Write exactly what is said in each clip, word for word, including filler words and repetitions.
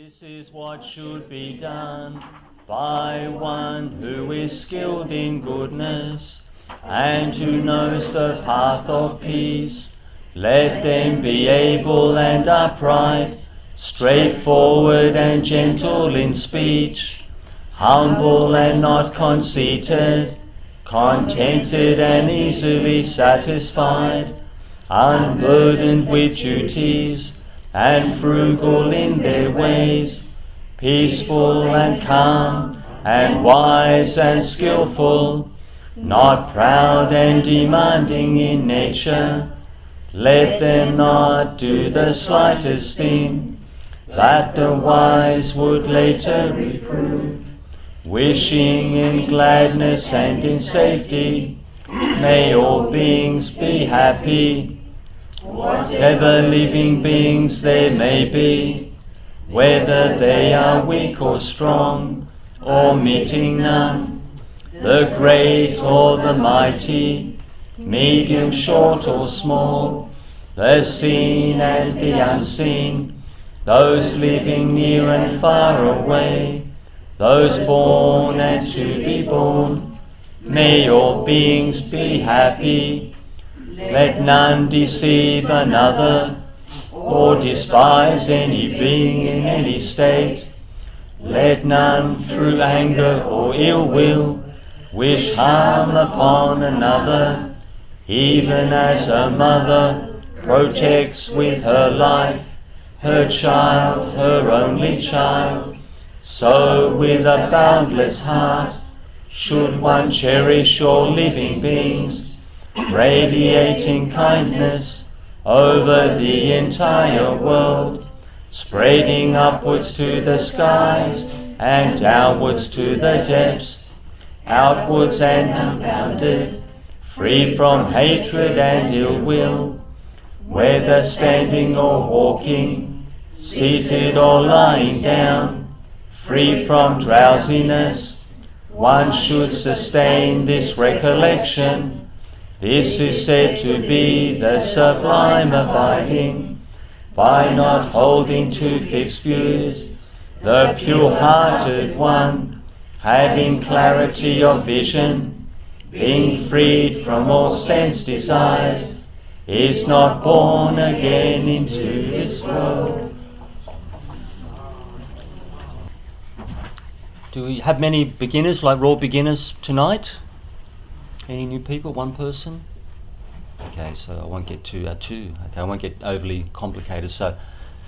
This is what should be done by one who is skilled in goodness and who knows the path of peace. Let them be able and upright, straightforward and gentle in speech, humble and not conceited, contented and easily satisfied, unburdened with duties, and frugal in their ways, peaceful and calm, and wise and skillful, not proud and demanding in nature. Let them not do the slightest thing that the wise would later reprove, wishing in gladness and in safety, may all beings be happy. Whatever living beings there may be, whether they are weak or strong, or meeting none, the great or the mighty, medium, short or small, the seen and the unseen, those living near and far away, those born and to be born, may all beings be happy. Let none deceive another, or despise any being in any state. Let none through anger or ill will wish harm upon another, even as a mother protects with her life her child, her only child. So with a boundless heart should one cherish all living beings, radiating kindness over the entire world, spreading upwards to the skies and downwards to the depths, outwards and unbounded, free from hatred and ill will, whether standing or walking, seated or lying down, free from drowsiness. One should sustain this recollection. This is said to be the sublime abiding, by not holding to fixed views, the pure-hearted one, having clarity of vision, being freed from all sense desires, is not born again into this world. Do we have many beginners, like raw beginners tonight? Any new people? One person? Okay, so I won't get too uh, too. Okay, I won't get overly complicated. So,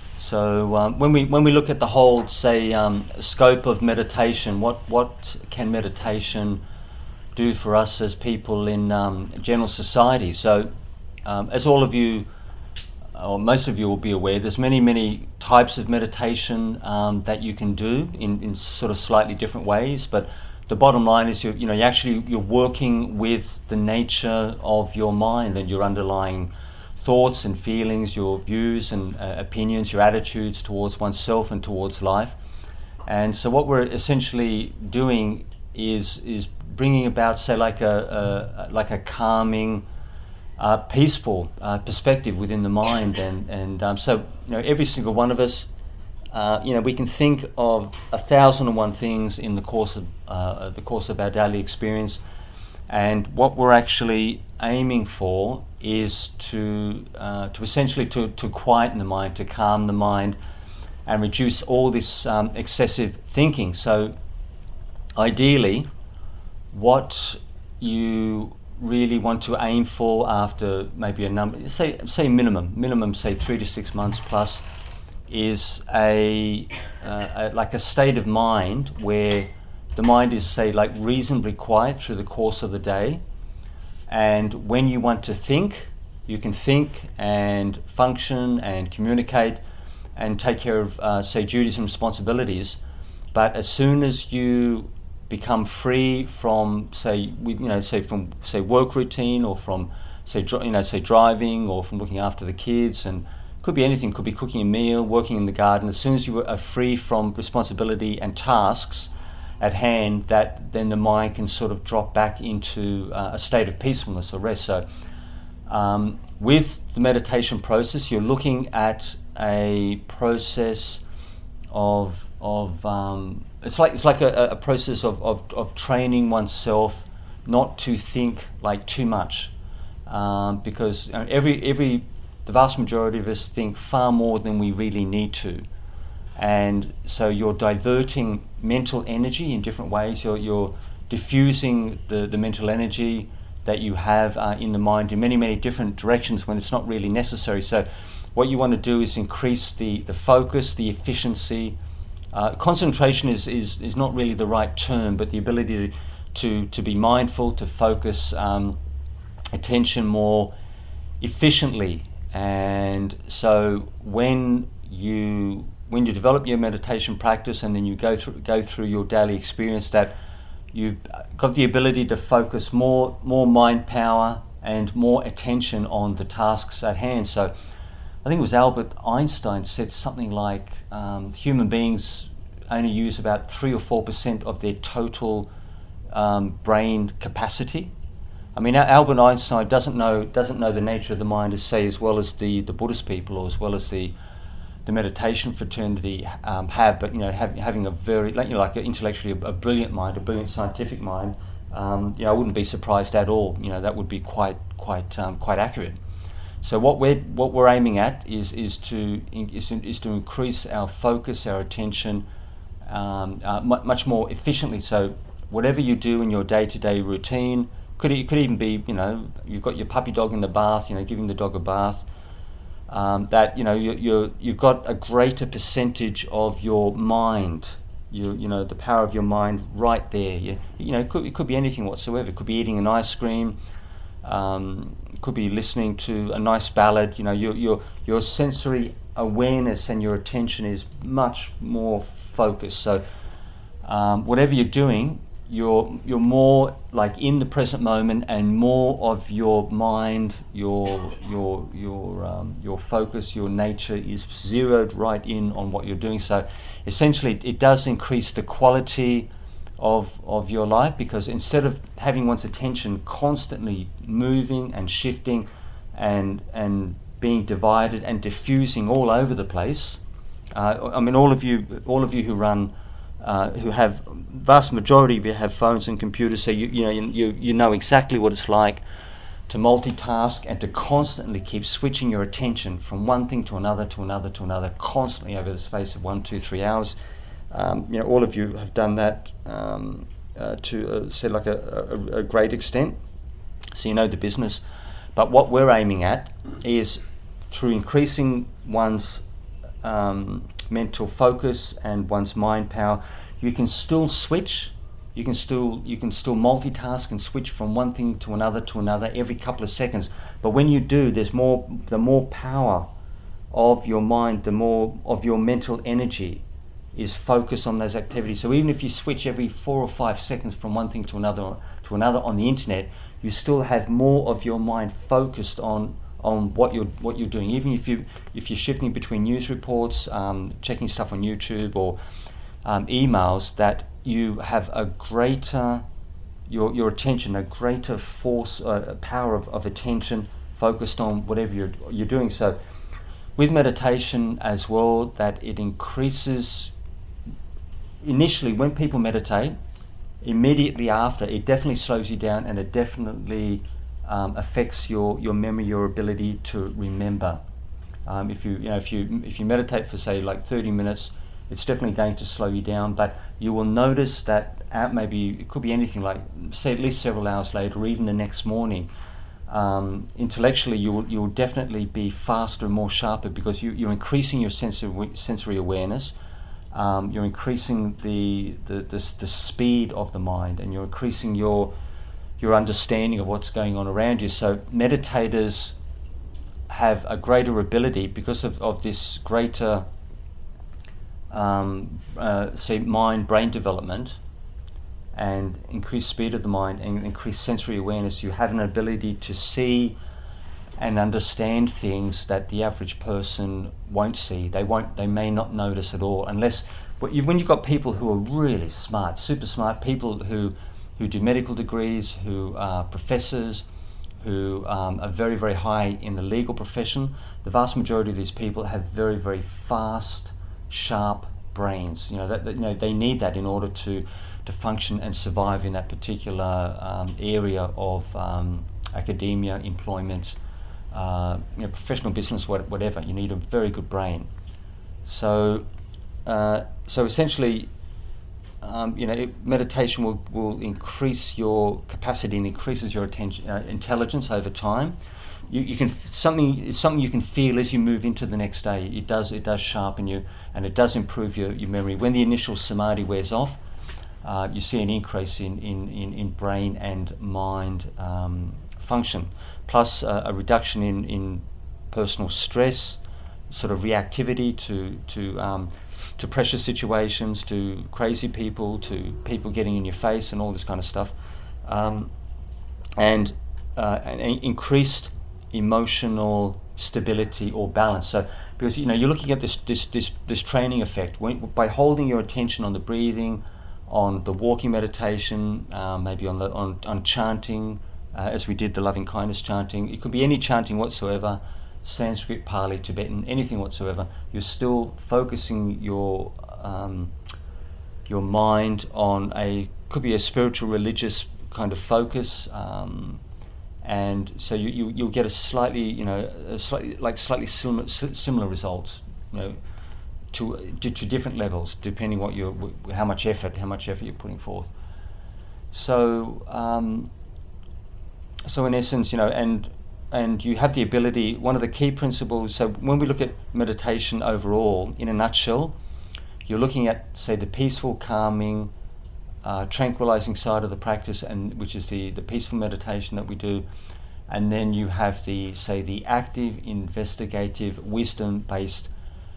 so um, when we when we look at the whole, say, um, scope of meditation, what what can meditation do for us as people in um, general society? So, um, as all of you, or most of you, will be aware, there's many many types of meditation um, that you can do in, in sort of slightly different ways, but the bottom line is, you you know, you actually you're working with the nature of your mind and your underlying thoughts and feelings, your views and uh, opinions, your attitudes towards oneself and towards life. And so, what we're essentially doing is is bringing about, say, like a, a like a calming, uh, peaceful uh, perspective within the mind. And and um, so, you know, every single one of us. Uh, you know, we can think of a thousand and one things in the course of uh, the course of our daily experience, and what we're actually aiming for is to uh, to essentially to, to quieten the mind, to calm the mind, and reduce all this um, excessive thinking. So, ideally, what you really want to aim for after maybe a number, say say minimum, minimum say three to six months plus, is a, uh, a like a state of mind where the mind is, say, like reasonably quiet through the course of the day, and when you want to think, you can think and function and communicate and take care of, uh, say, duties and responsibilities. But as soon as you become free from, say, you know, say from say work routine, or from say dri- you know, say driving, or from looking after the kids, and could be anything, could be cooking a meal, working in the garden. As soon as you are free from responsibility and tasks at hand, that then the mind can sort of drop back into uh, a state of peacefulness or rest. So um, with the meditation process, you're looking at a process of of um, it's like it's like a, a process of, of, of training oneself not to think like too much, um, because you know, every every the vast majority of us think far more than we really need to, and so you're diverting mental energy in different ways. You're you're diffusing the, the mental energy that you have uh, in the mind in many many different directions when it's not really necessary. So what you want to do is increase the, the focus, the efficiency. Uh, concentration is, is, is not really the right term, but the ability to to, to be mindful, to focus um, attention more efficiently. And so when you when you develop your meditation practice and then you go through go through your daily experience, that you've got the ability to focus more more mind power and more attention on the tasks at hand. So I think it was Albert Einstein said something like um, human beings only use about three or four percent of their total um, brain capacity. I mean, Albert Einstein doesn't know doesn't know the nature of the mind, as say, as well as the, the Buddhist people, or as well as the the meditation fraternity um, have. But you know, have, having a very like, you know, like a, intellectually a, a brilliant mind, a brilliant scientific mind, um, you know, I wouldn't be surprised at all. You know, that would be quite quite um, quite accurate. So what we're what we're aiming at is is to is, is to increase our focus, our attention, um, uh, m- much more efficiently. So whatever you do in your day-to-day routine, could it could even be, you know, you've got your puppy dog in the bath, you know, giving the dog a bath. Um, that you know you you you've got a greater percentage of your mind, you you know the power of your mind right there. You, you know it could it could be anything whatsoever. It could be eating an ice cream. Um, could be listening to a nice ballad. You know, your your your sensory awareness and your attention is much more focused. So um, whatever you're doing, you're you're more like in the present moment, and more of your mind, your your your um, your focus, your nature is zeroed right in on what you're doing. So essentially, it does increase the quality of of your life, because instead of having one's attention constantly moving and shifting and and being divided and diffusing all over the place, uh, I mean all of you all of you who run uh, who have vast majority of you have phones and computers, so you you know you you know exactly what it's like to multitask and to constantly keep switching your attention from one thing to another to another to another constantly over the space of one, two, three hours. Um, you know, all of you have done that um, uh, to uh, say like a, a, a great extent, so you know the business. But what we're aiming at is through increasing one's um, mental focus and one's mind power, you can still switch, you can still you can still multitask and switch from one thing to another to another every couple of seconds. But when you do, there's more the more power of your mind, the more of your mental energy is focused on those activities. So even if you switch every four or five seconds from one thing to another to another on the internet, you still have more of your mind focused on on what you're what you're doing. Even if you if you're shifting between news reports, um, checking stuff on YouTube or um, emails, that you have a greater your your attention, a greater force, uh, power of, of attention focused on whatever you're you're doing. So with meditation as well, that it increases. Initially, when people meditate, immediately after, it definitely slows you down, and it definitely um, affects your, your memory, your ability to remember. Um, if you you know if you if you meditate for say like thirty minutes, it's definitely going to slow you down. But you will notice that out maybe it could be anything like say at least several hours later, or even the next morning. Um, intellectually, you will you will definitely be faster and more sharper, because you, you're increasing your sensory sensory awareness. Um, you're increasing the, the, the the speed of the mind, and you're increasing your your understanding of what's going on around you. So meditators have a greater ability, because of, of this greater um, uh, say mind brain development and increased speed of the mind and increased sensory awareness. You have an ability to see and understand things that the average person won't see. They won't. They may not notice at all, unless. But you, when you've got people who are really smart, super smart, people who who do medical degrees, who are professors, who um, are very very high in the legal profession, the vast majority of these people have very very fast, sharp brains. You know that, that you know they need that in order to to function and survive in that particular um, area of um, academia, employment, uh, you know, professional business, what, whatever. You need a very good brain. So, uh, so essentially, um, you know, it, meditation will, will increase your capacity and increases your attention, uh, intelligence over time. You, you can something it's something you can feel as you move into the next day. It does it does sharpen you, and it does improve your, your memory. When the initial samadhi wears off, uh, you see an increase in in, in, in brain and mind um, function, plus uh, a reduction in, in personal stress, sort of reactivity to to um, to pressure situations, to crazy people, to people getting in your face, and all this kind of stuff, um, and, uh, and increased emotional stability or balance. So, because you know you're looking at this this this, this training effect when, by holding your attention on the breathing, on the walking meditation, uh, maybe on the on, on chanting, uh, as we did the loving kindness chanting. It could be any chanting whatsoever, Sanskrit, Pali, Tibetan, anything whatsoever. You're still focusing your um, your mind on a could be a spiritual, religious kind of focus. Um, And so you, you you'll get a slightly you know a slightly like slightly similar similar results, you know, to to, to different levels depending what you how much effort how much effort you're putting forth. So um, so in essence, you know, and and you have the ability. One of the key principles. So when we look at meditation overall, in a nutshell, you're looking at say the peaceful, calming, Uh, tranquilizing side of the practice, and which is the, the peaceful meditation that we do, and then you have the say the active, investigative, wisdom-based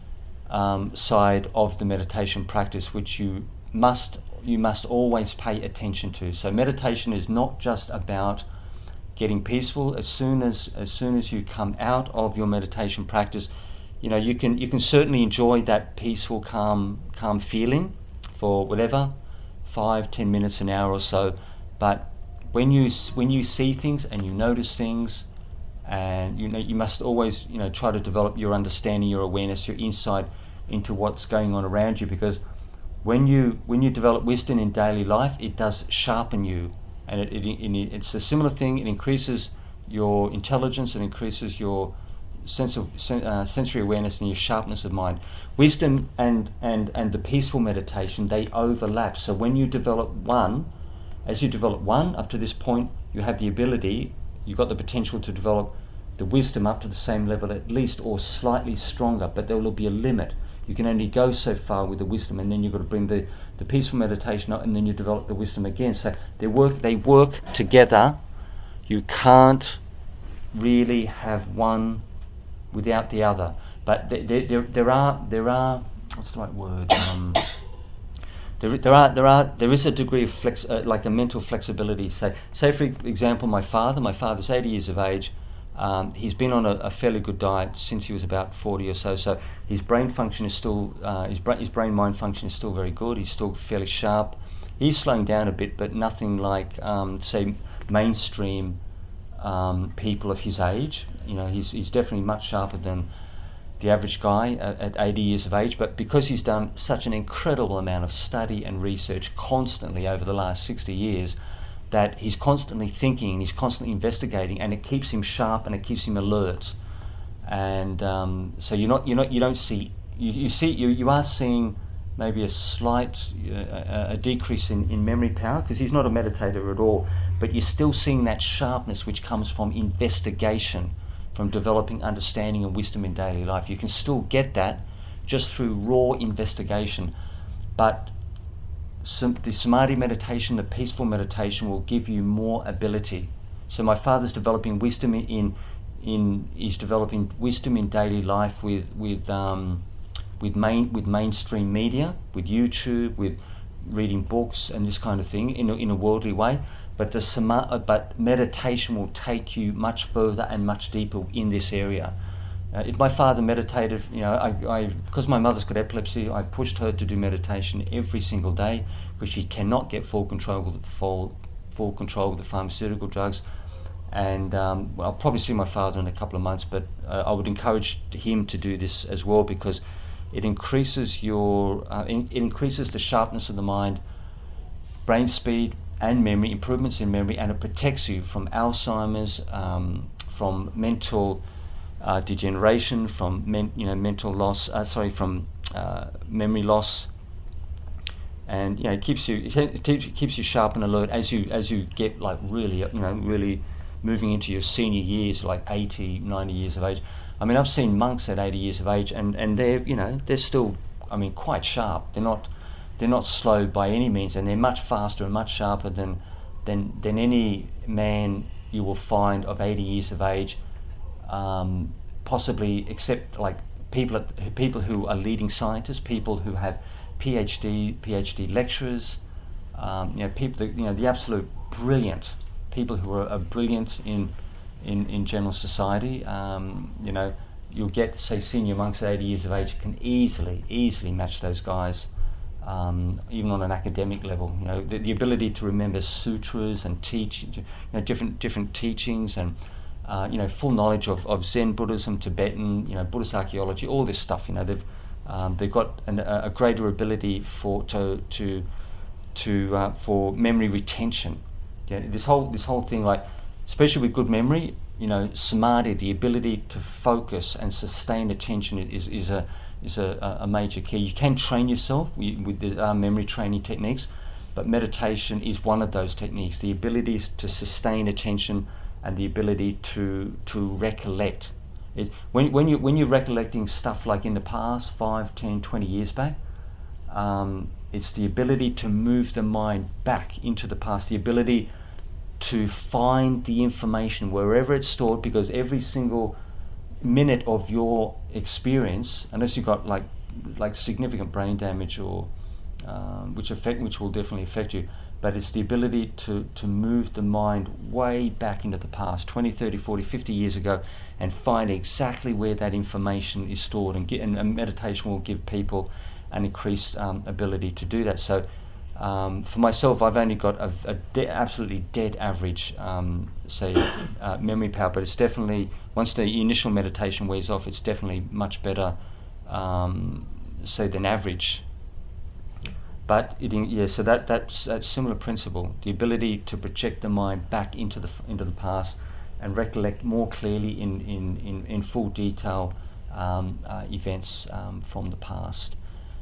um, side of the meditation practice, which you must you must always pay attention to. So meditation is not just about getting peaceful. As soon as as soon as you come out of your meditation practice, you know you can you can certainly enjoy that peaceful, calm calm feeling for whatever. Five, ten minutes, an hour or so, but when you when you see things and you notice things, and you know you must always you know try to develop your understanding, your awareness, your insight into what's going on around you, because when you when you develop wisdom in daily life, it does sharpen you, and it, it, it it's a similar thing. It increases your intelligence, it increases your sense of uh, sensory awareness and your sharpness of mind. Wisdom and, and, and the peaceful meditation, they overlap. So when you develop one, as you develop one up to this point, you have the ability, you've got the potential to develop the wisdom up to the same level at least, or slightly stronger, but there will be a limit. You can only go so far with the wisdom, and then you've got to bring the, the peaceful meditation up, and then you develop the wisdom again. So they work, they work together. You can't really have one without the other, but there, there, there are, there are. What's the right word? Um, there, there are, there are, there is a degree of flex, uh, like a mental flexibility. Say, say for example, my father. My father's eighty years of age. Um, he's been on a, a fairly good diet since he was about forty or so. So his brain function is still, uh, his brain, his brain mind function is still very good. He's still fairly sharp. He's slowing down a bit, but nothing like, um, say, mainstream um, people of his age. You know, he's he's definitely much sharper than the average guy at, at eighty years of age, but because he's done such an incredible amount of study and research constantly over the last sixty years, that he's constantly thinking, he's constantly investigating, and it keeps him sharp and it keeps him alert. And um, so you're not, you're not, you don't see, you, you see, you, you are seeing maybe a slight uh, a decrease in, in memory power, because he's not a meditator at all, but you're still seeing that sharpness which comes from investigation, from developing understanding and wisdom in daily life. You can still get that just through raw investigation, but some, the samadhi meditation, the peaceful meditation, will give you more ability. So my father's developing wisdom in, in, in he's developing wisdom in daily life with with um, with main with mainstream media, with YouTube, with reading books and this kind of thing in a, in a worldly way. But the sama- but meditation will take you much further and much deeper in this area. Uh, if my father meditated, you know, I, I because my mother's got epilepsy, I pushed her to do meditation every single day, because she cannot get full control with full full control with the pharmaceutical drugs. And um, well, I'll probably see my father in a couple of months, but uh, I would encourage him to do this as well, because it increases your, uh, in, it increases the sharpness of the mind, brain speed and memory, improvements in memory, and it protects you from Alzheimer's, um, from mental uh, degeneration, from men, you know mental loss, uh, sorry, from uh, memory loss, and you know it keeps you it keeps, it keeps you sharp and alert as you as you get like really you know really moving into your senior years, like eighty, ninety years of age. I mean, I've seen monks at eighty years of age, and, and they're you know they're still, I mean, quite sharp. They're not they're not slow by any means, and they're much faster and much sharper than than than any man you will find of eighty years of age, um, possibly, except like people at, people who are leading scientists, people who have PhD PhD lecturers, um, you know people that, you know the absolute brilliant people who are, are brilliant in. In, in general society, um, you know, you'll get, say, senior monks at eighty years of age can easily, easily match those guys, um, even on an academic level. You know, the, the ability to remember sutras and teach, you know, different different teachings, and uh, you know, full knowledge of, of Zen Buddhism, Tibetan, you know, Buddhist archaeology, all this stuff. You know, they've um, they've got an, a, a greater ability for to to to uh, for memory retention. Yeah, this whole this whole thing, like. Especially with good memory, you know, samadhi, the ability to focus and sustain attention is is a is a, a major key. You can train yourself with the uh, memory training techniques, but meditation is one of those techniques. The ability to sustain attention and the ability to to recollect. It, when when you when you're recollecting stuff like in the past, five, ten, twenty years back, um, it's the ability to move the mind back into the past. The ability to find the information wherever it's stored, because every single minute of your experience, unless you've got like like significant brain damage or um, which affect which will definitely affect you, but it's the ability to to move the mind way back into the past, twenty, thirty, forty, fifty years ago, and find exactly where that information is stored, and, get, and, and meditation will give people an increased um, ability to do that. So Um, for myself, I've only got a, a de- absolutely dead average, um, say, uh, memory power, but it's definitely, once the initial meditation wears off, it's definitely much better, um, say, than average. But it, yeah, so that that's that similar principle, the ability to project the mind back into the into the past and recollect more clearly in in in, in full detail um, uh, events um, from the past.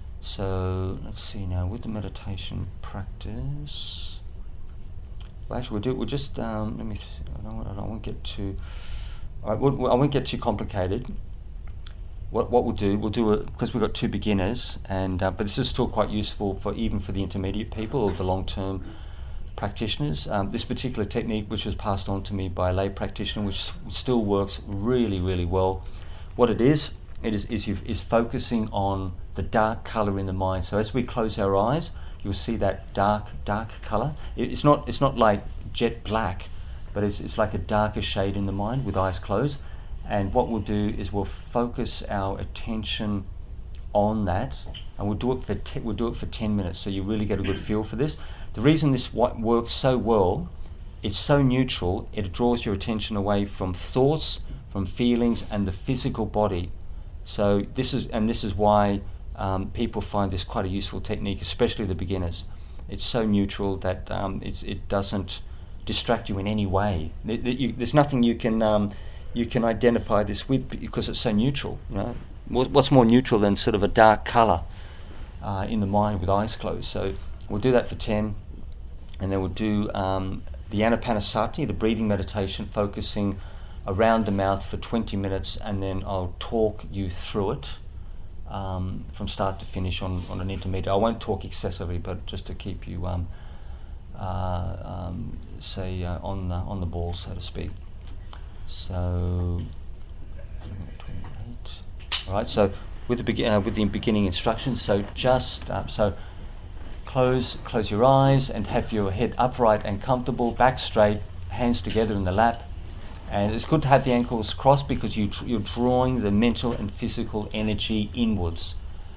So let's see now with the meditation practice. Well, actually, we'll do. We'll just um, let me. Th- I don't. I don't want to get too. All right, we'll, I won't get too complicated. What what we'll do? We'll do it because we've got two beginners, and uh, but this is still quite useful for even for the intermediate people or the long-term practitioners. Um, this particular technique, which was passed on to me by a lay practitioner, which s- still works really, really well. What it is. It is is, you, is focusing on the dark colour in the mind. So as we close our eyes, you'll see that dark dark colour. It, it's not it's not like jet black, but it's it's like a darker shade in the mind with eyes closed. And what we'll do is we'll focus our attention on that, and we'll do it for te- we'll do it for ten minutes. So you really get a good feel for this. The reason this what works so well, it's so neutral. It draws your attention away from thoughts, from feelings, and the physical body. So this is, and this is why um, people find this quite a useful technique, especially the beginners. It's so neutral that um, it's, it doesn't distract you in any way. It, it, you, there's nothing you can um, you can identify this with because it's so neutral. You know, what, what's more neutral than sort of a dark colour uh, in the mind with eyes closed? So we'll do that for ten, and then we'll do um, the Anapanasati, the breathing meditation, focusing around the mouth for twenty minutes, and then I'll talk you through it um, from start to finish on, on an intermediate. I won't talk excessively, but just to keep you, um, uh, um, say, uh, on the, on the ball, so to speak. So, twenty-eight. All right. So, with the be- uh, with the beginning instructions. So just uh, so close close your eyes and have your head upright and comfortable, back straight, hands together in the lap. And it's good to have the ankles crossed because you tr- you're drawing the mental and physical energy inwards.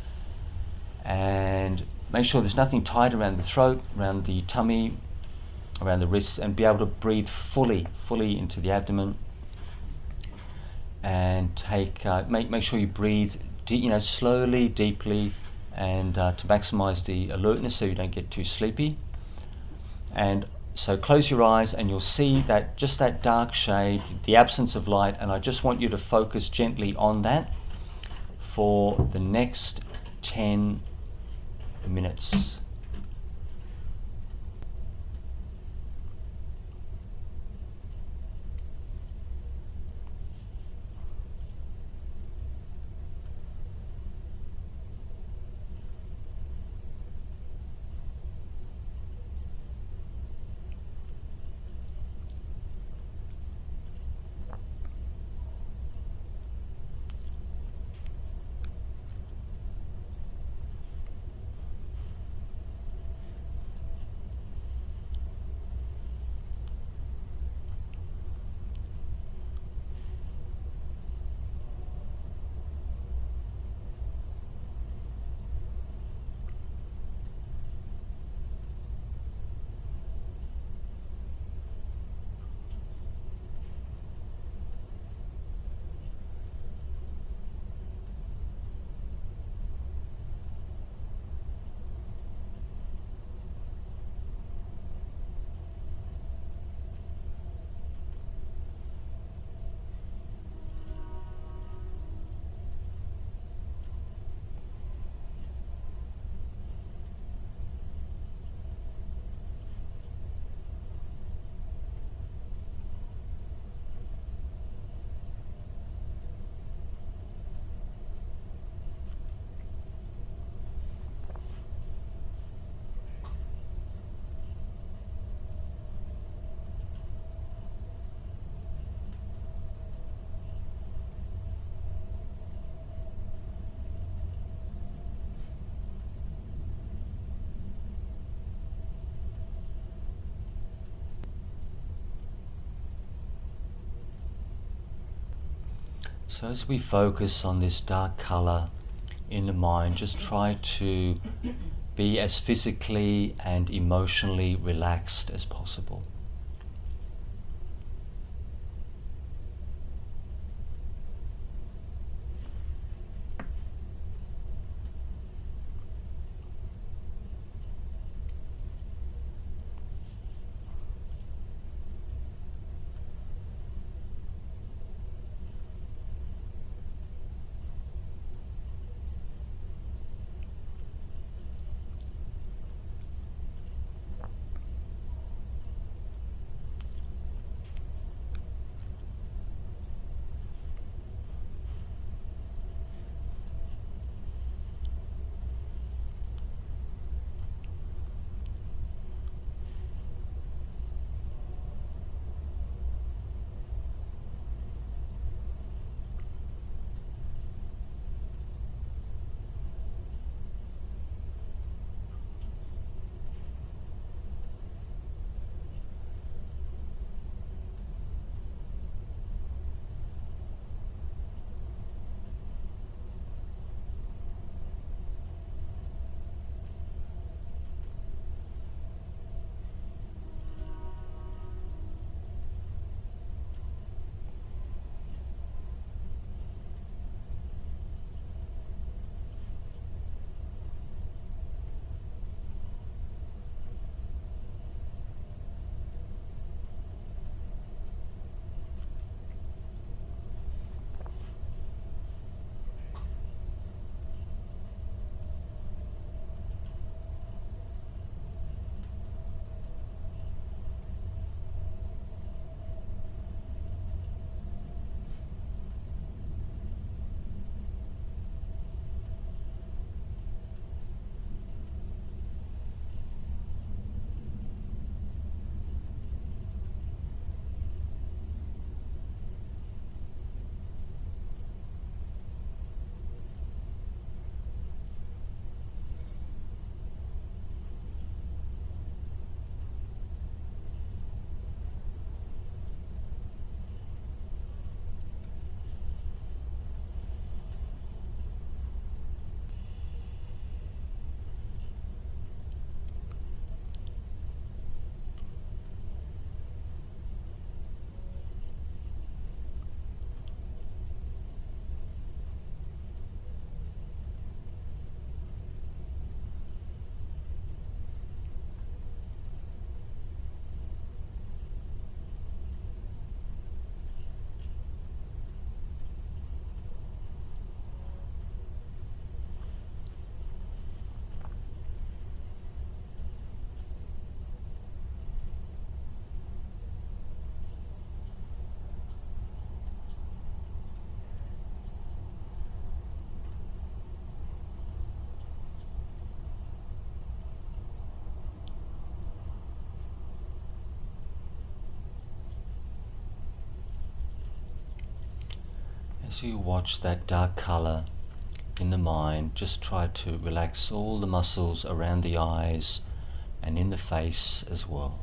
And make sure there's nothing tight around the throat, around the tummy, around the wrists, and be able to breathe fully, fully into the abdomen. And take uh, make make sure you breathe de- you know, slowly, deeply, and uh, to maximize the alertness so you don't get too sleepy. And so close your eyes and you'll see that just that dark shade, the absence of light, and I just want you to focus gently on that for the next ten minutes. So as we focus on this dark colour in the mind, just try to be as physically and emotionally relaxed as possible. As you watch that dark colour in the mind, just try to relax all the muscles around the eyes and in the face as well.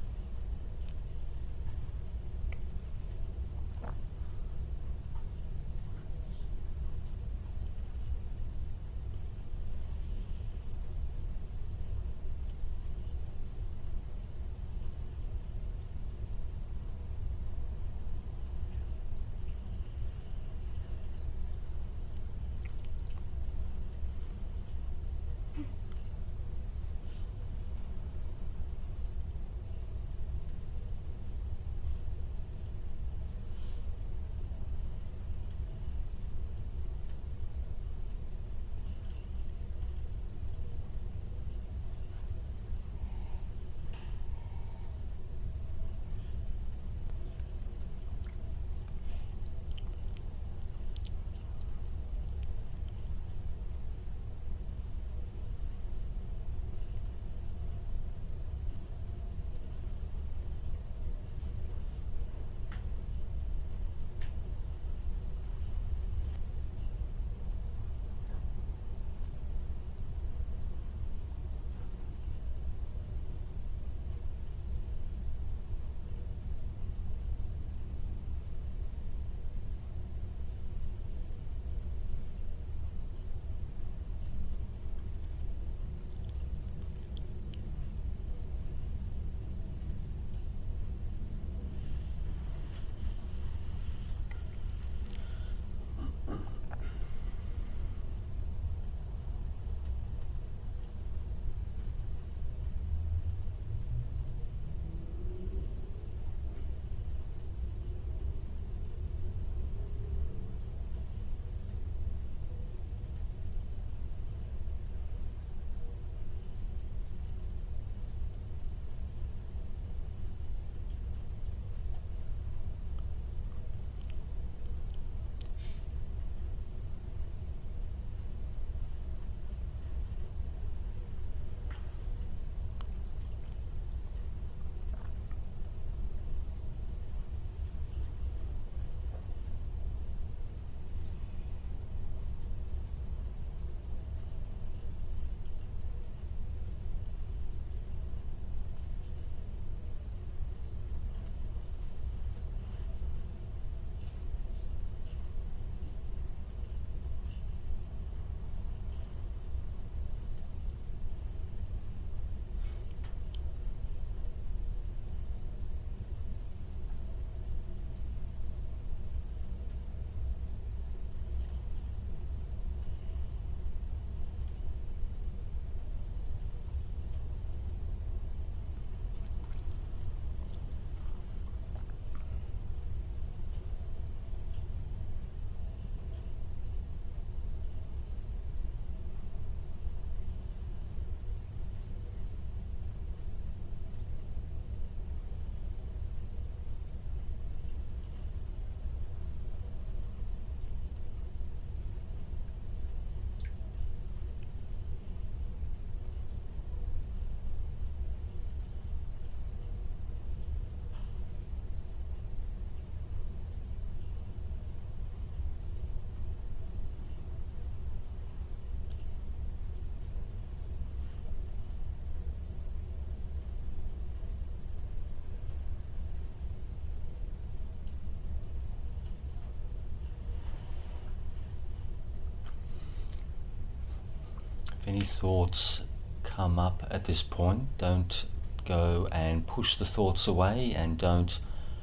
If any thoughts come up at this point, don't go and push the thoughts away, and don't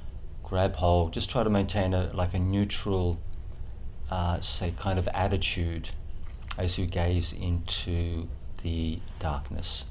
grab hold. Just try to maintain a like a neutral, uh, say, kind of attitude as you gaze into the darkness.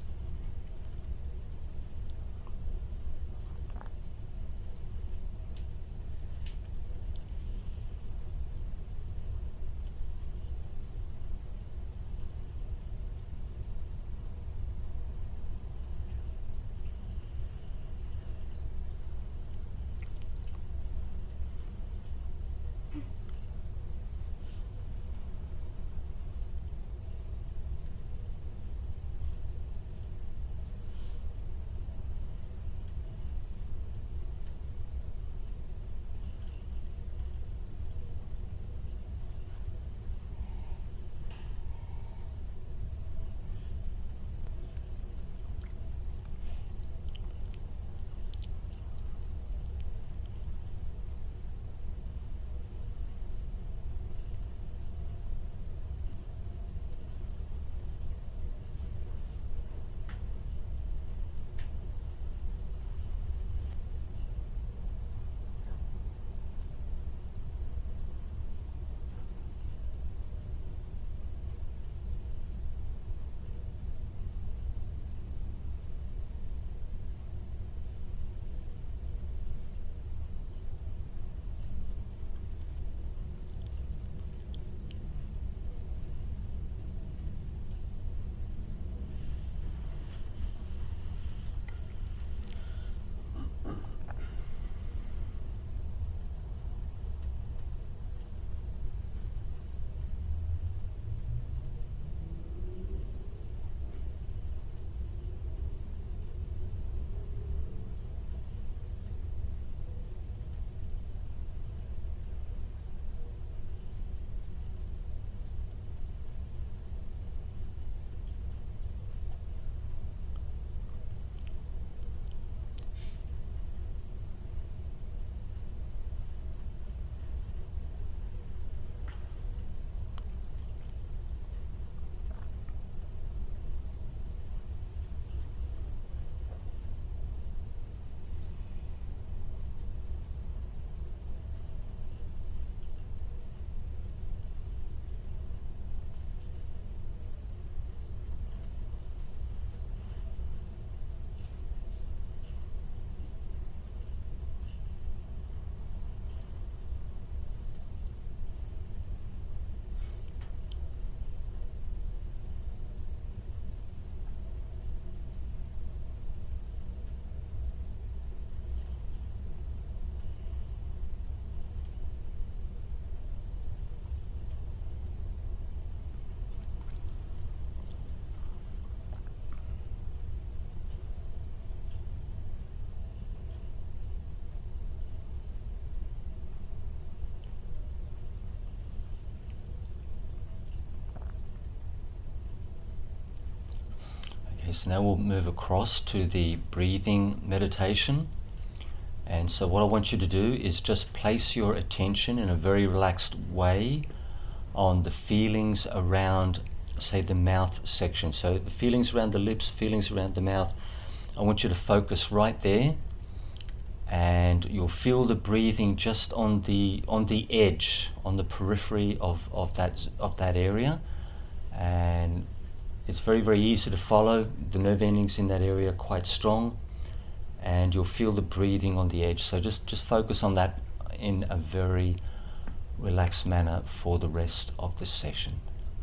Okay, so now we'll move across to the breathing meditation. And so what I want you to do is just place your attention in a very relaxed way on the feelings around, say, the mouth section. So the feelings around the lips, feelings around the mouth, I want you to focus right there, and you'll feel the breathing just on the on the edge, on the periphery of, of that of that area. And it's very, very easy to follow. The nerve endings in that area are quite strong, and you'll feel the breathing on the edge. So just, just focus on that in a very relaxed manner for the rest of the session.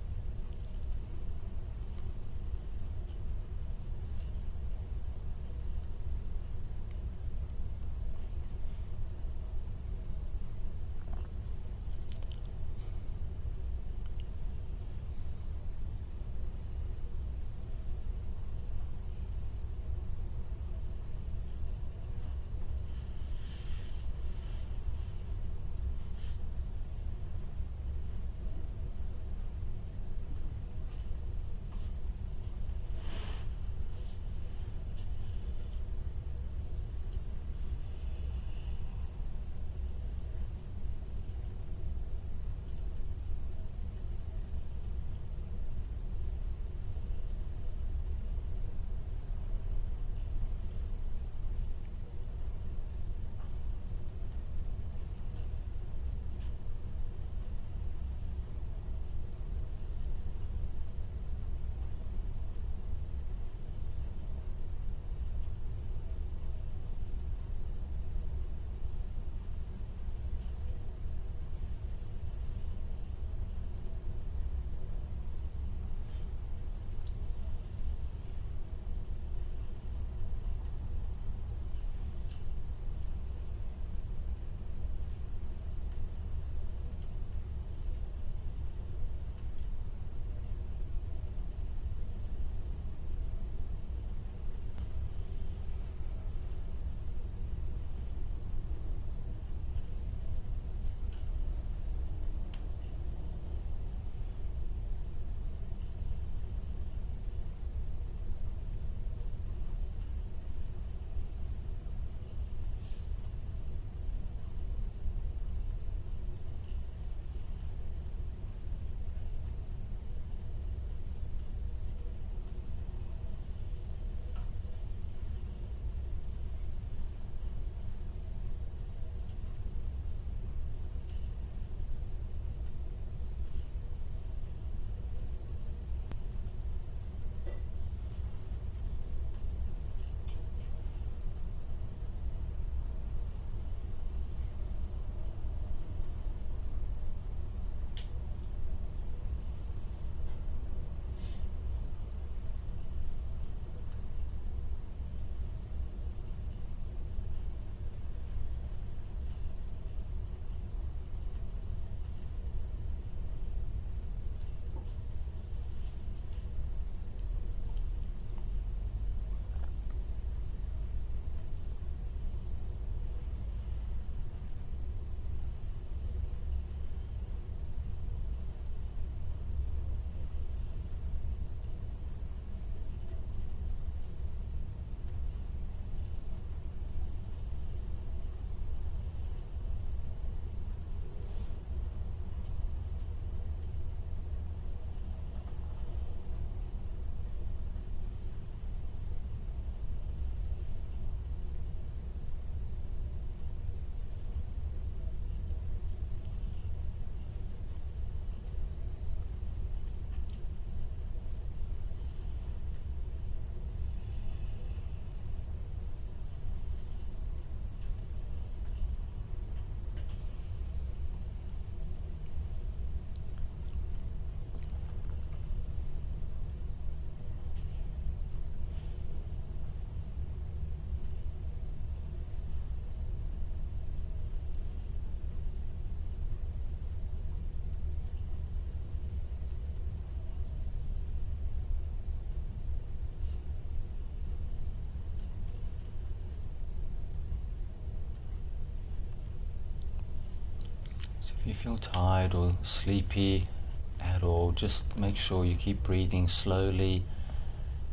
If you feel tired or sleepy at all, just make sure you keep breathing slowly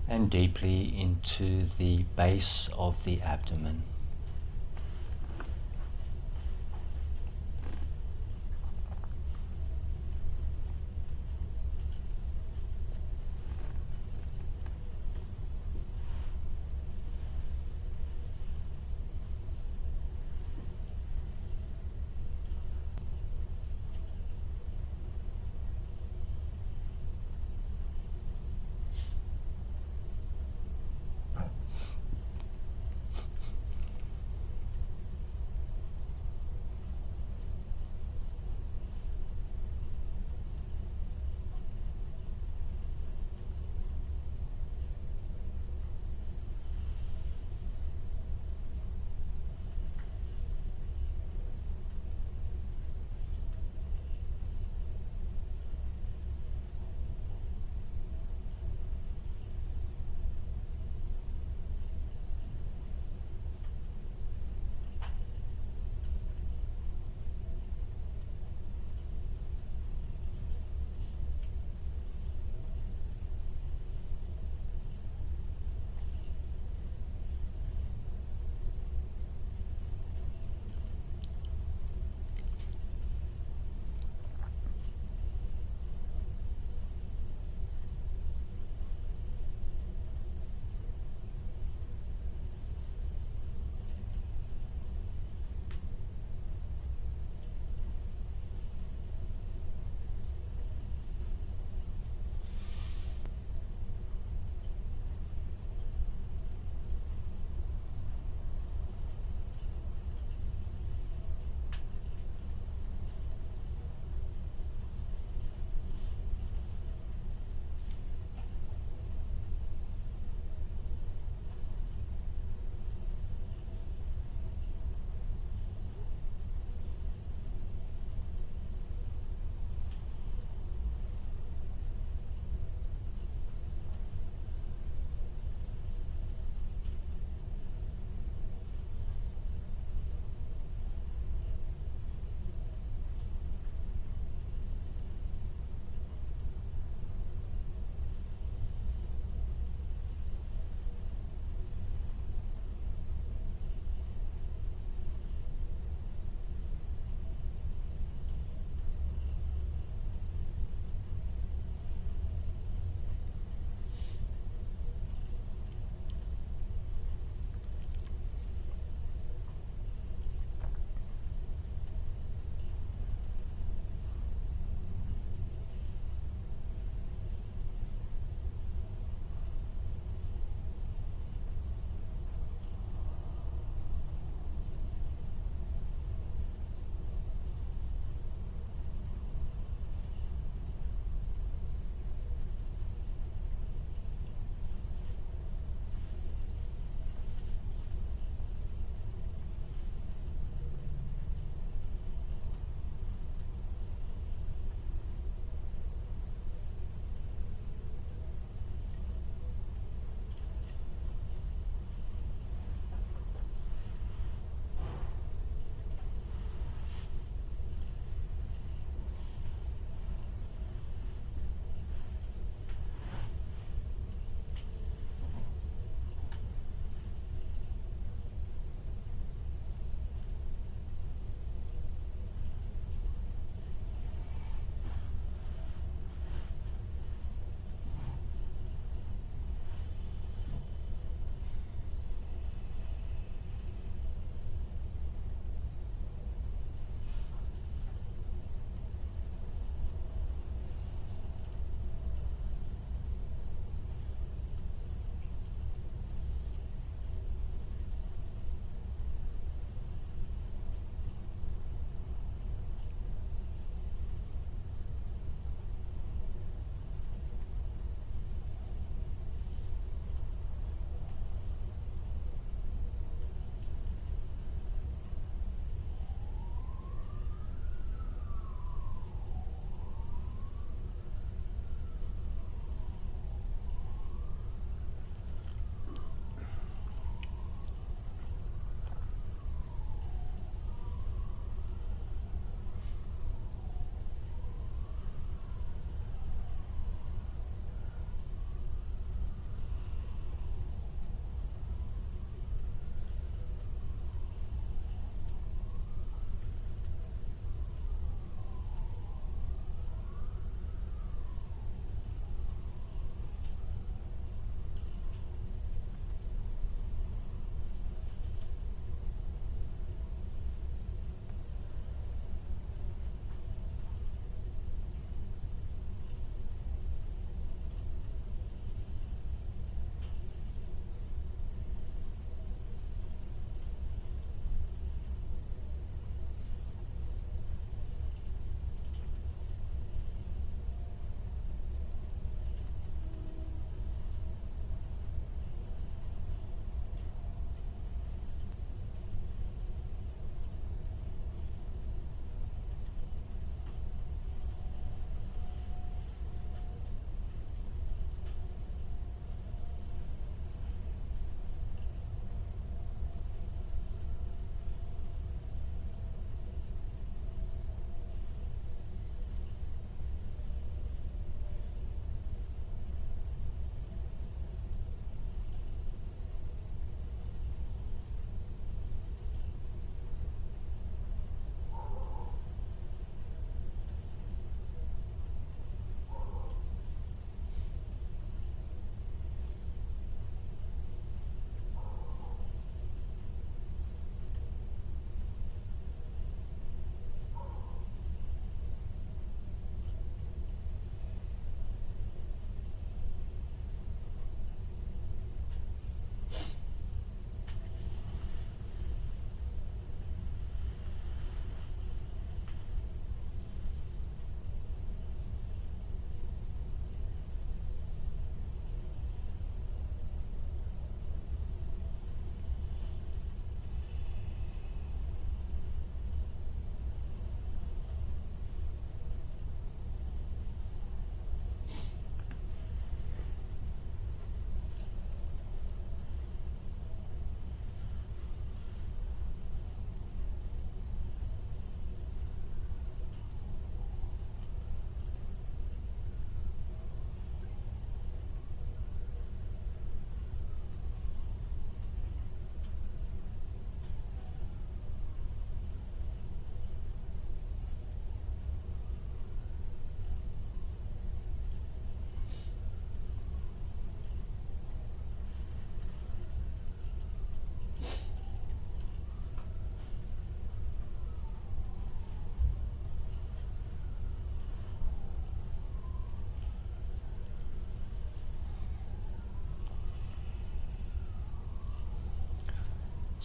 and deeply into the base of the abdomen.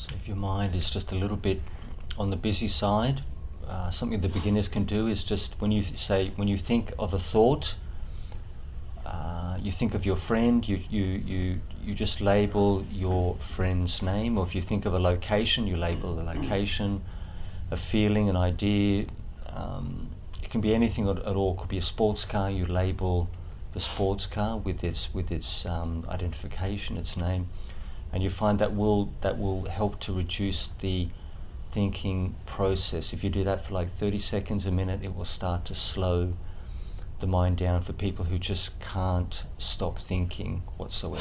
So if your mind is just a little bit on the busy side, uh, something the beginners can do is just when you th- say, when you think of a thought, uh, you think of your friend, you, you, you, you just label your friend's name, or if you think of a location, you label the location, a feeling, an idea. Um, it can be anything at, at all. It could be a sports car, you label the sports car with its with its um, identification, its name, and you find that will that will help to reduce the thinking process. If you do that for like thirty seconds, a minute, it will start to slow the mind down for people who just can't stop thinking whatsoever.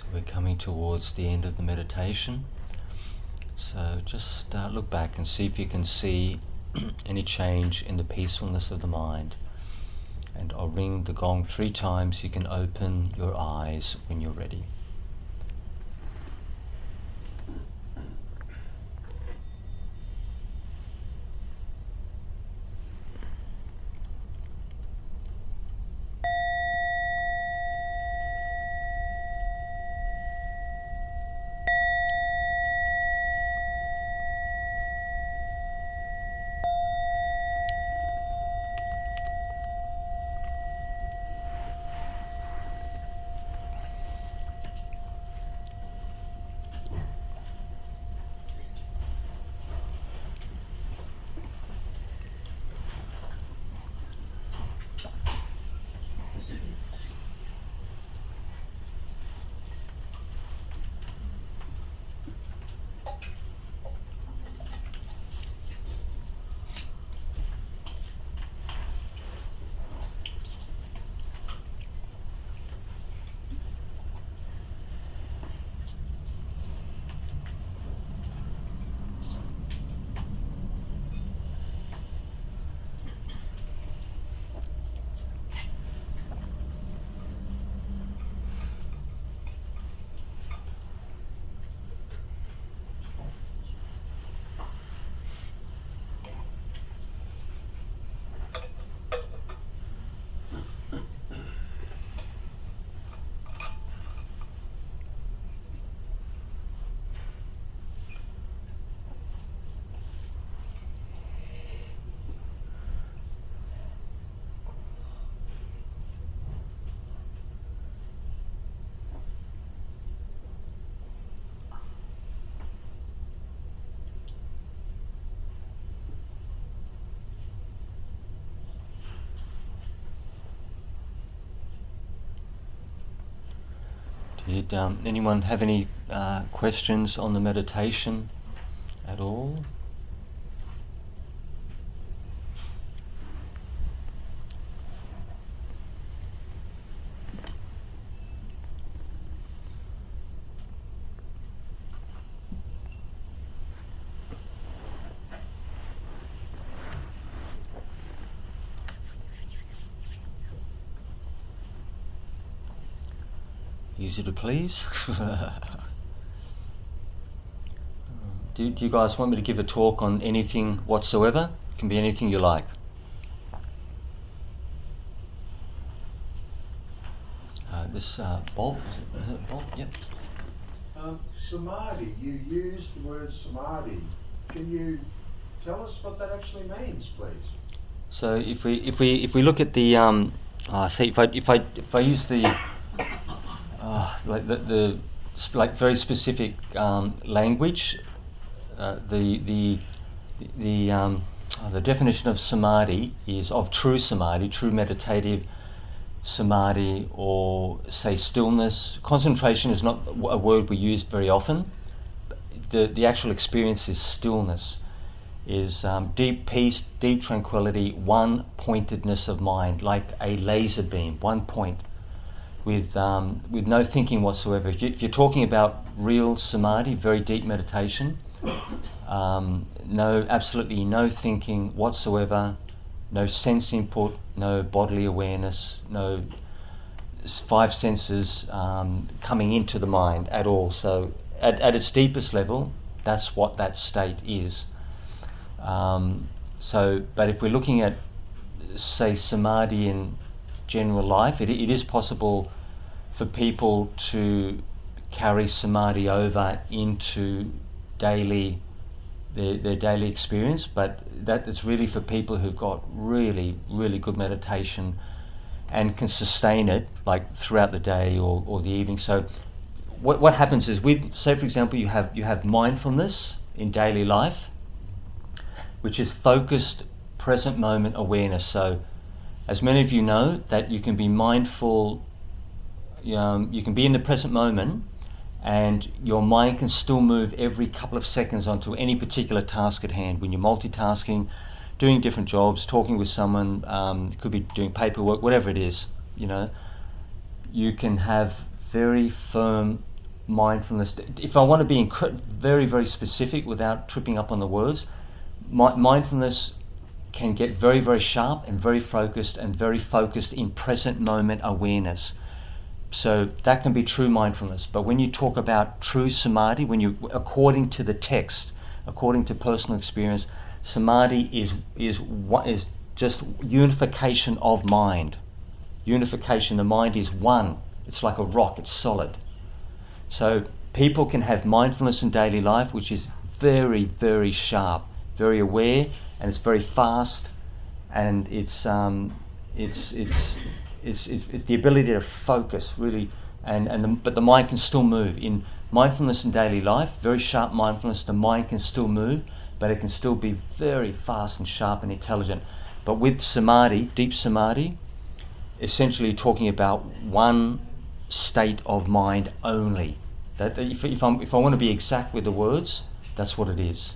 we're coming towards the end of the meditation. So just uh, look back and see if you can see any change in the peacefulness of the mind. And I'll ring the gong three times. You can open your eyes when you're ready. Did um, anyone have any uh, questions on the meditation at all? Easy to please. do, do you guys want me to give a talk on anything whatsoever? It can be anything you like. Uh, this uh, Bob, is it, is it Bob? Yep. Um, samadhi, you use the word samadhi. Can you tell us what that actually means, please? So if we if we if we look at the um, uh, say if I if I if I use the Uh, like the, the like very specific um, language, uh, the the the um, uh, the definition of samadhi is of true samadhi, true meditative samadhi, or say stillness. Concentration is not a word we use very often. The the actual experience is stillness, is um, deep peace, deep tranquility, one pointedness of mind, like a laser beam, one point. With um, with no thinking whatsoever. If, you, if you're talking about real samadhi, very deep meditation, um, no, absolutely no thinking whatsoever, no sense input, no bodily awareness, no five senses um, coming into the mind at all. So at, at its deepest level, that's what that state is. Um, so, but if we're looking at, say, samadhi in general life, it, it is possible for people to carry samadhi over into daily their, their daily experience, but that is really for people who've got really, really good meditation and can sustain it like throughout the day or, or the evening. So what what happens is, we say for example you have you have mindfulness in daily life, which is focused present moment awareness. So as many of you know, that you can be mindful, um, you can be in the present moment, and your mind can still move every couple of seconds onto any particular task at hand. When you're multitasking, doing different jobs, talking with someone, um, it could be doing paperwork, whatever it is, you know, you can have very firm mindfulness. If I want to be incre- very, very specific without tripping up on the words, mi- mindfulness can get very, very sharp and very focused and very focused in present moment awareness. So that can be true mindfulness. But when you talk about true samadhi, when you, according to the text, according to personal experience, samadhi is is what is just unification of mind. Unification. The mind is one. It's like a rock. It's solid. So people can have mindfulness in daily life, which is very, very sharp, very aware, and it's very fast, and it's um, it's, it's it's it's it's the ability to focus really, and and the, but the mind can still move. In mindfulness in daily life, very sharp mindfulness, the mind can still move, but it can still be very fast and sharp and intelligent. But with samadhi, deep samadhi, essentially talking about one state of mind only. That if if, I'm, if I want to be exact with the words, that's what it is.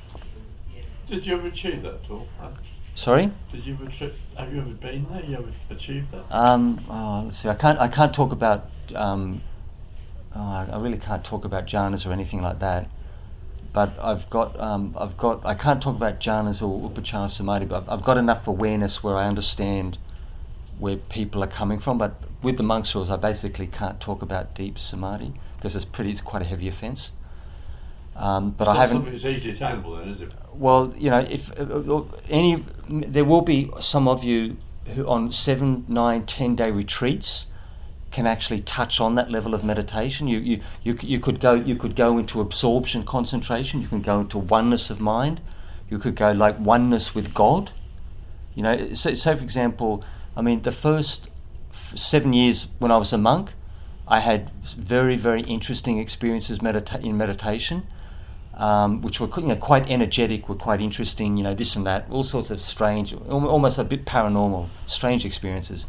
Did you ever achieve that at all? Huh? Sorry? Did you ever tri- have you ever been there? You ever achieved that? Um, oh, let's see. I can't. I can't talk about. Um, oh, I really can't talk about jhanas or anything like that. But I've got. Um, I've got. I can't talk about jhanas or upachana samadhi. But I've, I've got enough awareness where I understand where people are coming from. But with the monks' rules, I basically can't talk about deep samadhi because it's pretty. It's quite a heavy offence. Um, but it's I haven't. It's easily attainable, then, is it? Well, you know, if uh, any, there will be some of you who on seven, nine, ten day retreats can actually touch on that level of meditation. You, you, you, you could go, you could go into absorption, concentration. You can go into oneness of mind. You could go like oneness with God. You know, so, so for example, I mean, the first f- seven years when I was a monk, I had very, very interesting experiences medita- in meditation. Um, which were, you know, quite energetic, were quite interesting, you know, this and that, all sorts of strange, almost a bit paranormal, strange experiences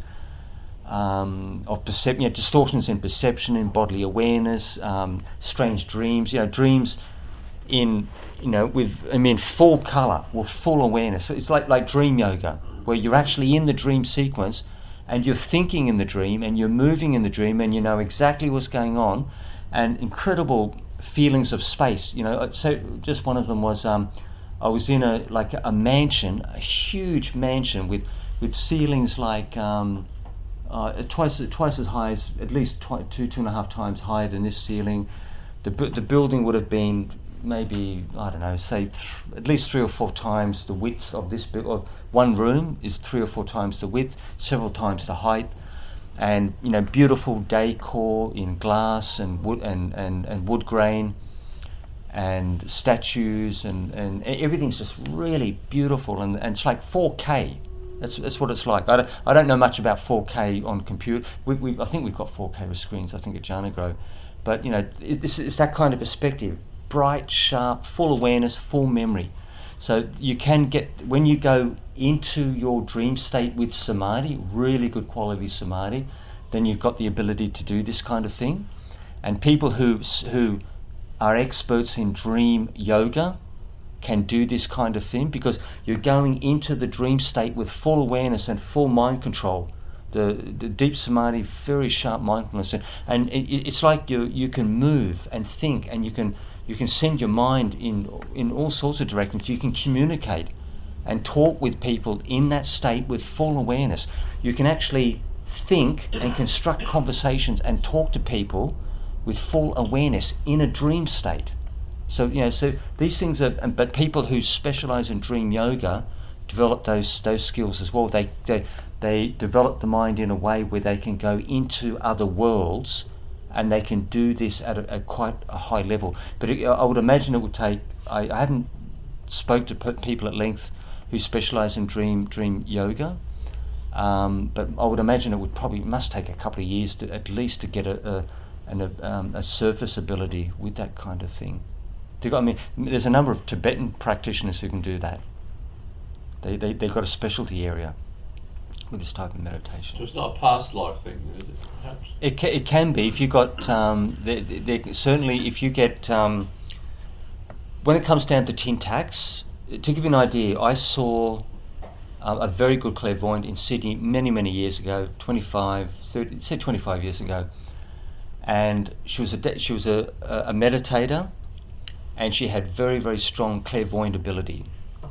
um, of perception, you know, distortions in perception, in bodily awareness, um, strange dreams, you know, dreams in, you know, with, I mean, full colour, with full awareness. So it's like, like dream yoga, where you're actually in the dream sequence and you're thinking in the dream and you're moving in the dream and you know exactly what's going on, and incredible feelings of space, you know. So just one of them was um, I was in a like a mansion, a huge mansion with with ceilings like um, uh, twice twice as high as at least twi- two two and a half times higher than this ceiling. The bu- the building would have been maybe I don't know, say th- at least three or four times the width of this bu- or one room is three or four times the width, several times the height. And you know, beautiful decor in glass and wood and, and, and wood grain, and statues and, and everything's just really beautiful, and, and it's like four K. That's that's what it's like. I don't I don't know much about four K on computer. We, we I think we've got four K screens. I think at Jhana Grow, but you know, it, it's, it's that kind of perspective: bright, sharp, full awareness, full memory. So you can get, when you go into your dream state with samadhi, really good quality samadhi, then you've got the ability to do this kind of thing. And people who who are experts in dream yoga can do this kind of thing because you're going into the dream state with full awareness and full mind control. The, the deep samadhi, very sharp mindfulness, and, and it, it's like you you can move and think, and you can. You can send your mind in in all sorts of directions. You can communicate and talk with people in that state with full awareness. You can actually think and construct conversations and talk to people with full awareness in a dream state. So you know, so these things are. But people who specialize in dream yoga develop those those skills as well. They they they develop the mind in a way where they can go into other worlds. And they can do this at a, a quite a high level. But it, I would imagine it would take. I, I haven't spoke to p- people at length who specialise in dream dream yoga, um, but I would imagine it would probably must take a couple of years to, at least to get a a, an, a, um, a surface ability with that kind of thing. Do you got, I mean, there's a number of Tibetan practitioners who can do that. They they they've got a specialty area with this type of meditation. So it's not a past life thing, is it? Perhaps it ca- it can be if you got um, they, they, certainly if you get um, when it comes down to tin tacks. To give you an idea, I saw uh, a very good clairvoyant in Sydney many many years ago, twenty-five, thirty, say twenty-five years ago, and she was a de- she was a, a, a meditator, and she had very very strong clairvoyant ability.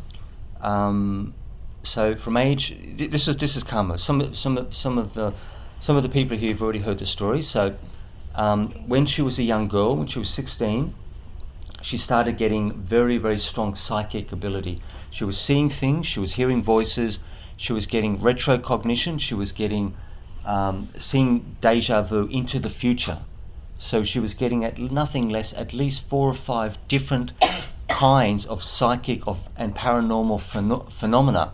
Um, so from age, this is this is karma. Some some some of the some of the people here have already heard the story. So um, when she was a young girl, when she was sixteen, she started getting very very strong psychic ability. She was seeing things, she was hearing voices, she was getting retrocognition, she was getting um, seeing deja vu into the future. So she was getting at nothing less at least four or five different kinds of psychic of and paranormal pheno- phenomena.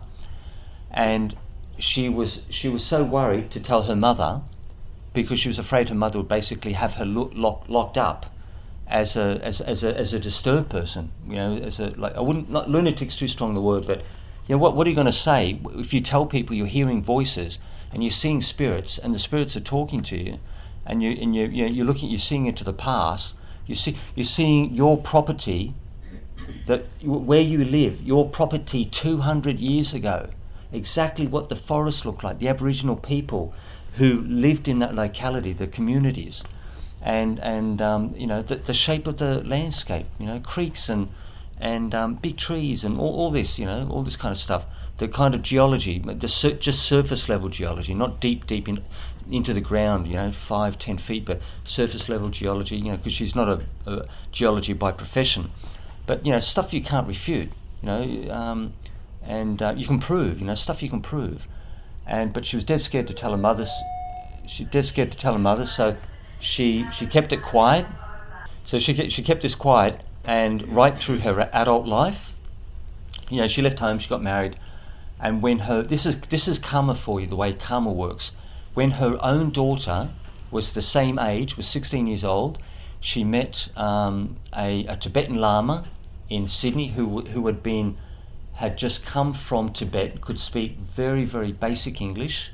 And she was she was so worried to tell her mother, because she was afraid her mother would basically have her lo- lock, locked up as a as as a as a disturbed person, you know, as a like I wouldn't not lunatic's too strong the word, but you know what what are you going to say if you tell people you're hearing voices and you're seeing spirits and the spirits are talking to you, and you and you you know, you're looking you're seeing into the past, you see you're seeing your property, that where you live, your property two hundred years ago, exactly what the forest looked like, the Aboriginal people who lived in that locality, the communities. And and um, you know the, the shape of the landscape, you know, creeks and and um, big trees and all, all this, you know, all this kind of stuff. The kind of geology, the sur- just surface level geology, not deep deep in, into the ground, you know, five ten feet, but surface level geology. You know, because she's not a, a geology by profession, but you know, stuff you can't refute, you know, um, and uh, you can prove, you know, stuff you can prove. And but she was dead scared to tell her mother. She dead scared to tell her mother, so. She she kept it quiet, so she she kept this quiet, and right through her adult life, you know, she left home, she got married, and when her this is this is karma for you, the way karma works. When her own daughter was the same age, was sixteen years old, she met um, a, a Tibetan Lama in Sydney who who had been had just come from Tibet, could speak very very basic English,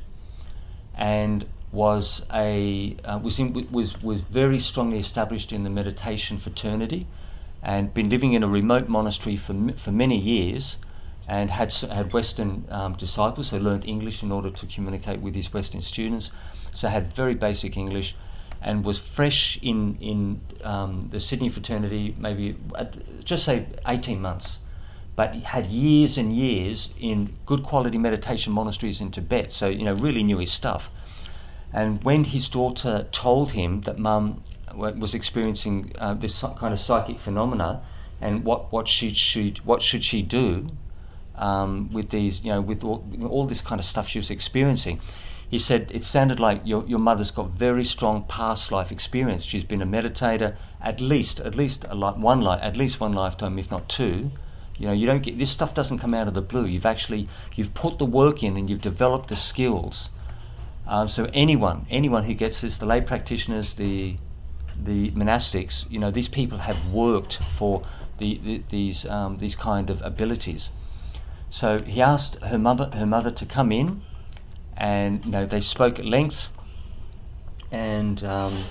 and was a uh, was in, was was very strongly established in the meditation fraternity, and been living in a remote monastery for for many years, and had had Western um, disciples, so learned English in order to communicate with his Western students, so had very basic English, and was fresh in in um, the Sydney fraternity, maybe at, just say eighteen months, but had years and years in good quality meditation monasteries in Tibet, so you know really knew his stuff. And when his daughter told him that Mum was experiencing uh, this kind of psychic phenomena, and what what she should what should she do um, with these, you know, with all, all this kind of stuff she was experiencing, he said it sounded like your your mother's got very strong past life experience. She's been a meditator at least at least a li- one li- at least one lifetime, if not two. You know, you don't get this stuff doesn't come out of the blue. You've actually you've put the work in and you've developed the skills. Um, so anyone, anyone who gets this, the lay practitioners, the the monastics, you know, these people have worked for the, the, these um, these kind of abilities. So he asked her mother, her mother to come in, and you know they spoke at length. And um,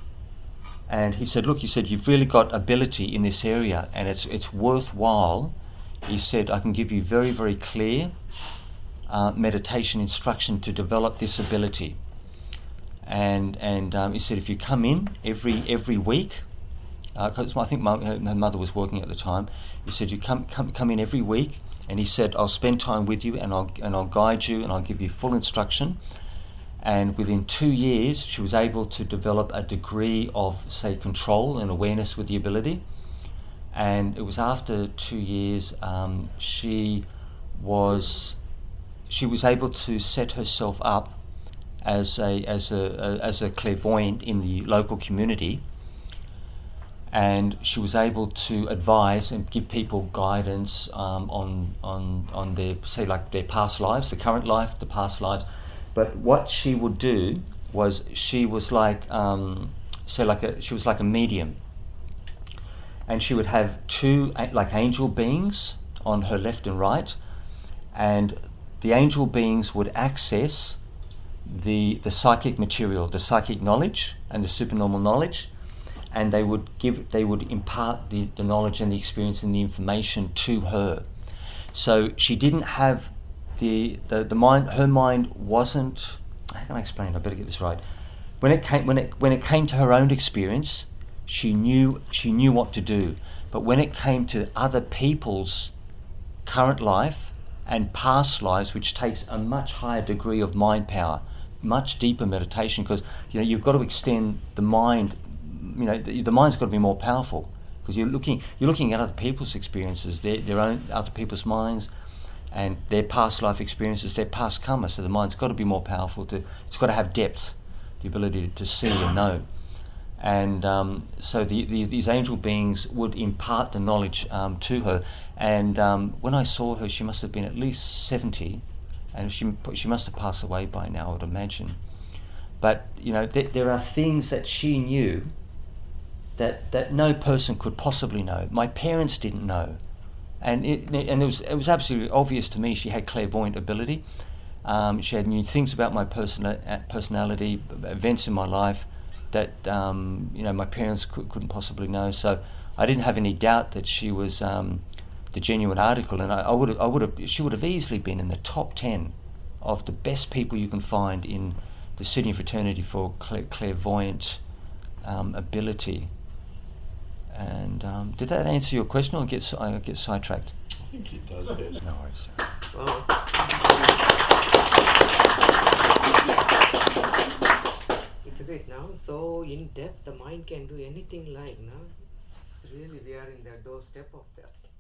and he said, look, he said you've really got ability in this area, and it's it's worthwhile. He said I can give you very very clear Uh, meditation instruction to develop this ability, and and um, he said if you come in every every week, because uh, I think my, her, her mother was working at the time. He said you come come come in every week, and he said I'll spend time with you, and I'll and I'll guide you, and I'll give you full instruction. And within two years, she was able to develop a degree of, say, control and awareness with the ability. And it was after two years um, she was. She was able to set herself up as a as a, a as a clairvoyant in the local community, and she was able to advise and give people guidance um, on on on their say like their past lives, the current life, the past lives. But what she would do was she was like um, say like a she was like a medium, and she would have two like angel beings on her left and right, and the angel beings would access the the psychic material, the psychic knowledge and the supernormal knowledge, and they would give they would impart the, the knowledge and the experience and the information to her. So she didn't have the, the the mind her mind wasn't, how can I explain it? I better get this right. when it came when it when it came to her own experience, she knew she knew what to do. But when it came to other people's current life and past lives, which takes a much higher degree of mind power, much deeper meditation, because you know you've got to extend the mind. You know, the, the mind's got to be more powerful because you're looking you're looking at other people's experiences, their their own other people's minds, and their past life experiences, their past karma. So the mind's got to be more powerful. To it's got to have depth, the ability to see and know. And um, so the, the, these angel beings would impart the knowledge um, to her. And um, when I saw her, she must have been at least seventy, and she she must have passed away by now, I would imagine. But you know, th- there are things that she knew that that no person could possibly know. My parents didn't know, and it and it was it was absolutely obvious to me she had clairvoyant ability. Um, she had knew things about my person personality, events in my life that um, you know my parents could, couldn't possibly know. So I didn't have any doubt that she was um, the genuine article, and I, I would I would have she would have easily been in the top ten of the best people you can find in the Sydney Fraternity for clair- clairvoyant um, ability. And um, did that answer your question, or get I get sidetracked? I think it does, yes. No worries. Uh, it's great now. So in depth, the mind can do anything like now. It's really we are in the doorstep of that.